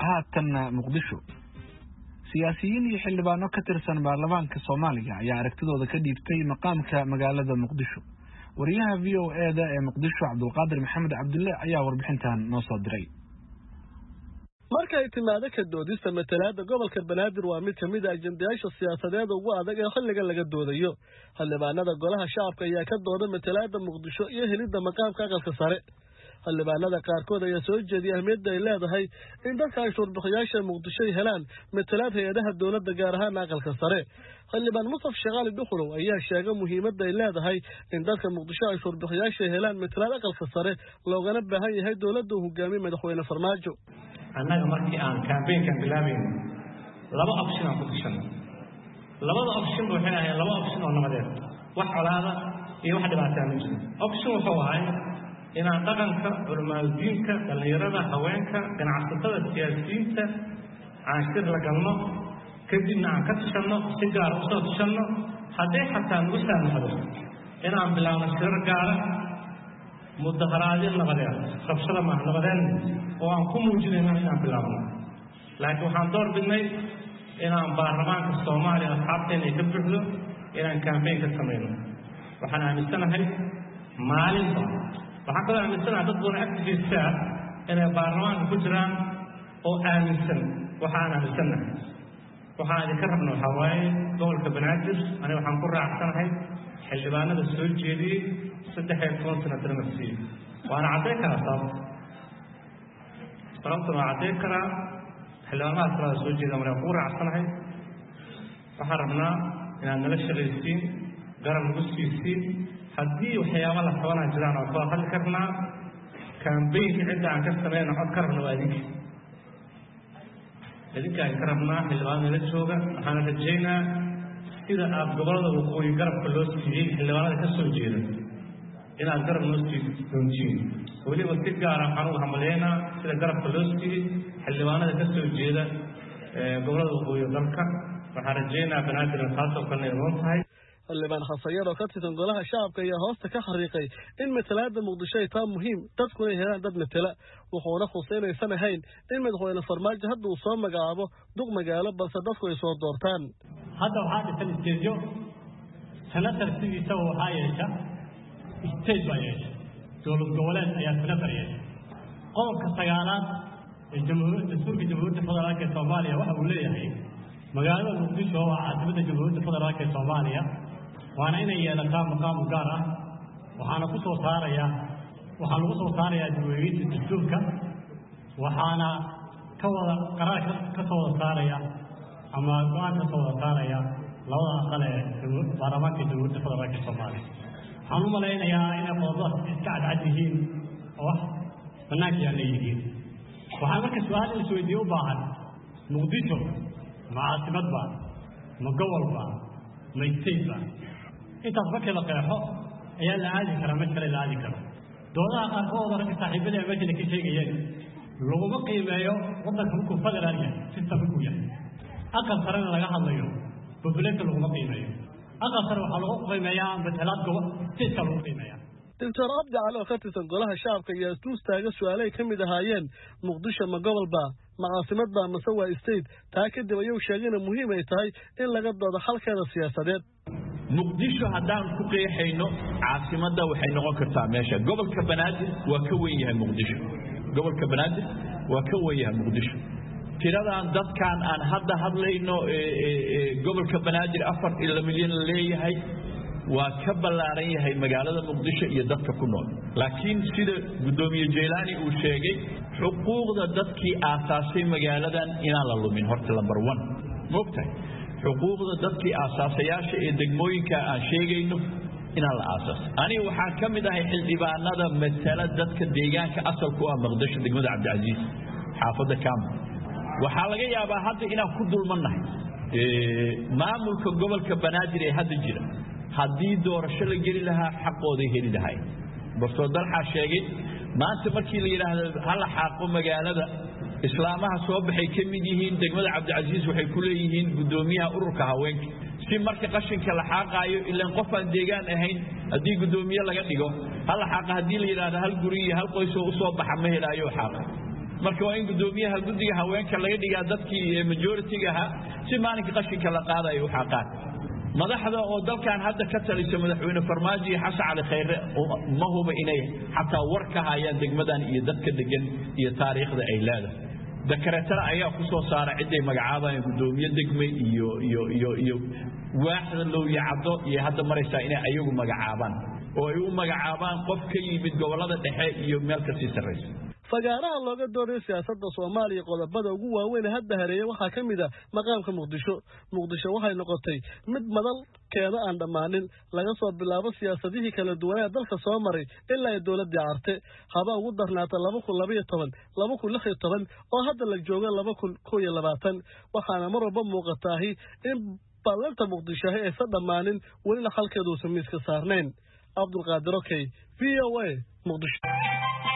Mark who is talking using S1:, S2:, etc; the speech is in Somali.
S1: haatanna muqdisho siyaasiyiin iyo xildhibaano ka tirsan baarlamaanka Soomaaliya ayaa aragtidooda ka dhiibtay maqaamka magaalada Muqdisho. wariyaha VOA-da ee Muqdisho Cabdulqaadir Maxamed Cabdulle ayaa warbixintan noo soo diray.
S2: markay timaado ka doodista matalaada gobolka Banaadir waa mid kamid ah ajendayaasha siyaasadeed ugu adag ee xilligan laga doodayo. xildhibaanada golaha shacabka ayaa ka dooda matalaada Muqdisho iyo helidda maqaamka aqalka sare. xildhibaanada qaarkood ayaa soo jeediyay ahmiyadda ay leedahay in dadka cashuur bixiyaasha Muqdisho ay helaan matalaad hay'adaha dowladda gaar ahaan aqalka sare. xildhibaan Mustafa Shaqaali Dhuxulow ayaa sheegay muhiimadda ay leedahay in dadka Muqdisho cashuur bixiyaasha ay helaan matalaad aqalka sare loogana baahan yahay dowladda uu hogaamiyo madaxweyne Farmaajo.
S3: annaga markii aan campaign-kan bilaabayno laba option aan ku dishanay labada option waxay ahaayeen laba option oo nabadeed wax colaada iyo wax dhibaato ah jira option wuxuu ahaa inaan dhaqanka culimadiinka dhalinyarada haweenka ganacsatada siyaasiyiinta aan shir la galno kadibna aan ka tashanno si gaar u soo tashanno haddii xataa nagu saamaxdo inaan bilaabno shirar gaara mudaharaadyo nabadeed qabshada ma nabadeed oo aan ku muujinayno inaan bilaabno laakiin waxaan door bidnay inaan baarlamaanka Soomaaliya asxaabteena ay ka buuxdo inaan campaign ka sameeyno waxaan aaminsanahay maalinta waxaan kaloo aaminsanahay dad badan activist ah inay baarlamaanka ku jiraan oo aaminsan waxaan aaminsanahay waxaan idinka rabnaa waxaa waaye gobolka Banaadir aniga waxaan ku raacsanahay xildhibaanada soo jeediyey 13 sano darmasi waana cadeyn karaa sababta waa cadeyn karaa xildhibaanada kala soo jeeda markaa ku raacsanahay waxaan rabnaa inaan nala shaqaysiin garab nagu siisiin haddii waxyaabo la qabanaa jiraan oo soo hadli karnaa campaign-ka cidda aan ka sameyno cod ka rabna waa idinka aan ka rabnaa xildhibaanada la jooga waxaana rajaynaa sida aad gobolada waqooyi garabka loo siiyey xildhibaanada ka soo jeeda inaad garab noo sii doontiin weliba si gaara waxaan uga hamaleynaa sida garabka loo siiyey xildhibaanada ka soo jeeda gobolada waqooyi dalka waxaan rajaynaa Banaadir taasoo kale ay roon tahay.
S2: xildhibaan Xasayar oo ka tirsan golaha shacabka ayaa hoosta ka xariiqay in matalaada Muqdisho ay tahay muhiim dadku ay helaan dad matala wuxuuna xuseynaysan ahayn in madaxweyne Farmaajo hadda uu soo magacaabo duq magaalo balse dadku ay soo doortaan.
S3: hadda waxaa dhisan isteejo senator sidiisa waxaa yeesha stage baa yeesha dowlad goboleed ayaa senator yeesha qodobka 9aad ee dastuurka jamhuuriyadda federaalka ee Soomaaliya waxa uu leeyahay magaalada Muqdisho waa caasimadda jamhuuriyadda federaalka ee Soomaaliya waana inay yeelataa maqaam gaar ah waxaana lagu soo saarayaa dawladda dastuurka waxaana ka wada qaraar ka soo saaraya ama go'aan ka soo saaraya labada aqal ee baarlamaanka jamhuuriyadda federaalka ee Soomaaliya waxaan u maleynayaa inay qodobada iska cadcad yihiin oo banaanka leeyihiin waxaan marka su'aal is weydiiyo u baahan Muqdisho ma caasimad ba ma gobol ba ma state ba intaas markii la qeexo ayaa la aadi karaa mid kale la aadi karo doodaha qaarkood ragga saaxiibada ee meesha ka sheegayeen laguma qiimeeyo waddanka markuu federaal yahay systemku yahay aqal sarena laga hadlayo population laguma qiimeeyo aqal sare waxaa lagu qiimeeyaa matalaad gobol state lagu qiimeeyaa.
S2: Dr. Abdi Cali oo ka tirsan golaha shacabka ayaa isku taagan su'aalo ay ka mid ahaayeen Muqdisho ma gobol ba ma caasimad ba mase waa state taa kadib ayuu sheegay in muhiim ay tahay in laga doodo xalkeeda siyaasadeed.
S4: Muqdisho haddaan ku qeexayno caasimadda waxay noqon kartaa meesha gobolka Banaadir waa ka weyn yahay Muqdisho gobolka Banaadir waa ka weyn yahay Muqdisho tiradan dadkan aan hadda hadlayno gobolka Banaadir 4 milyan leeyahay waa ka ballaaran yahay magaalada Muqdisho iyo dadka ku nool laakiin sida gudoomiye Jeelani uu sheegay xuquuqda dadkii aasaasay magaaladan inaan la lumin horta number 1 moogtay xuquuqda dadkii aasaasayasha ee degmooyinka aan sheegayno inaan la aasaas aniga waxaan ka mid ahay xildhibaanada matala dadka deegaanka asalku ah Muqdisho degmada Cabdicaziz xaafadda Kaam waxaa laga yaabaa hadda inaan ku dulmanahay maamulka gobolka Banaadir ee hadda jira haddii doorasho la geli lahaa xaqooda heli lahaay bartoo dalxa sheegay maanta markii la yiraahdo hal xaqo magaalada islaamaha soo baxay ka mid yihiin degmada Cabdicaziz waxay ku leeyihiin gudoomiyaha ururka haweenka si marka qashinka la xaqaayo ilaa qof aan deegaan ahayn haddii gudoomiye laga dhigo hal xaq haddii la yiraahdo hal guri iyo hal qoys oo soo baxa ma helaayo xaq marka waa in gudoomiyaha guddiga haweenka laga dhigaa dadkii majority-ga ahaa si maalinka qashinka la qaadayo waxa qaad madaxda oo dalkan hadda ka taliso madaxweyne farmaajo iyo xasan cali khayre ma huba inay xataa war ka hayaan degmadan iyo dadka degan iyo taariikhda ay leedahay dakareetara ayaa ku soo saara ciday magacaabayaan gudoomiye degme iyo waaxda loo yacdo iyo hadda maraysaa inay ayagu magacaabaan oo ay u magacaabaan qof ka yimid gobolada dhexe iyo meel ka sii sarreysa
S2: fagaaraha looga dooday siyaasadda Soomaaliya qodobada ugu waaweyn hadda hareeyay waxa kamid ah maqaamka Muqdisho waxay noqotay mid madal keeda aan dhamaanin laga soo bilaabo siyaasadihii kala duwan ee dalka soo maray ilaa ay dawladda carte haba ugu darnaata 2012 oo hadda la joogo 2021 waxaana mar walba muuqataa in balanta Muqdisho ay dhamaanin wali halkeedu samiiska saarneen Abdul Qaadir Okay VOA Muqdisho